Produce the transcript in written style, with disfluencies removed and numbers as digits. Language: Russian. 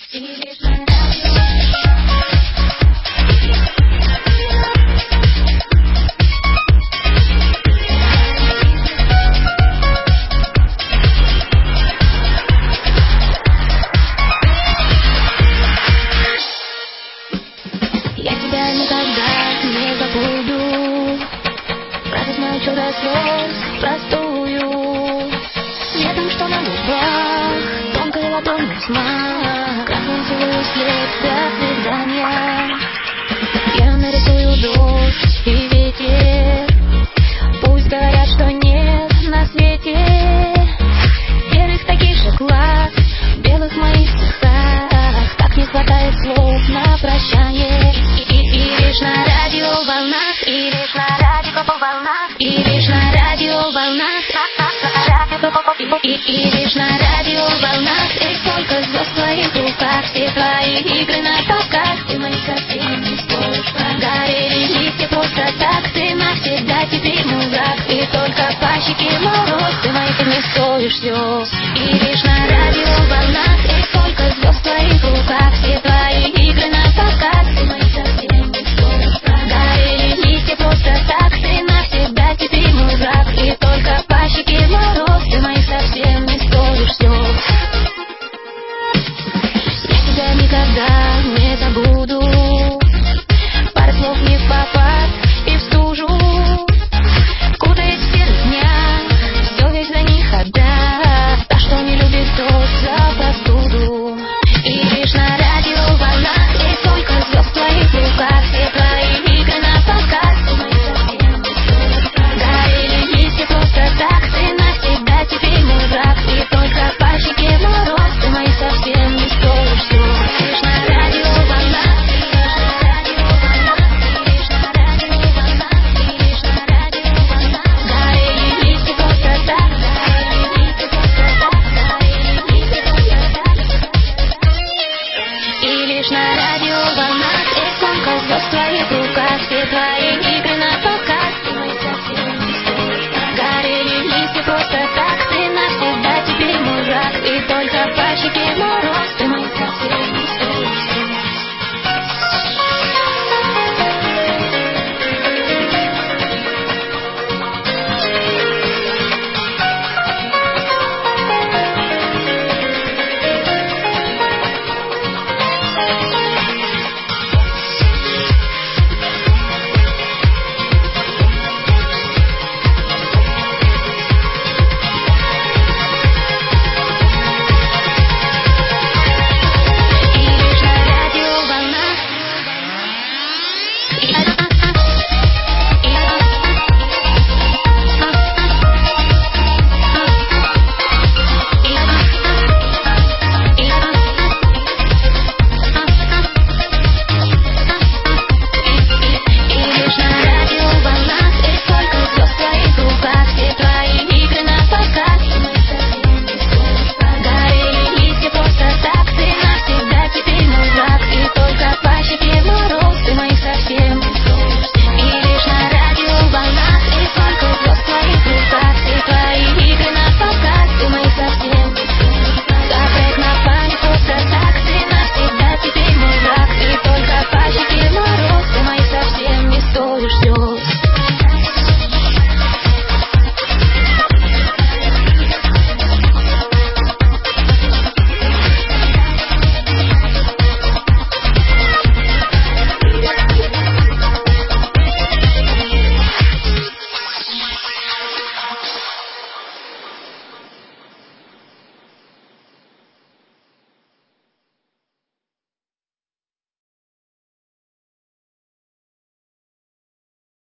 Я тебя никогда не забуду. Радость мою чудо слез простую. Летом, что на губах, тонкой ладонью смах. Красный целую след, до свидания. Я нарисую дождь и ветер. Пусть говорят, что нет на свете серых таких же глаз, белых моих цветах. Так не хватает слов на прощание. И лишь на радиоволнах, и лишь на радиоволнах, и лишь на радиоволнах, и лишь на радиоволнах. И сколько звезд в твоих руках, все твои игры на топках. Ты мои совсем не стоишь, горели листья просто так. Ты навсегда теперь мой враг, и только по щеке мороз. Ты моих не стоишь слез, и лишь на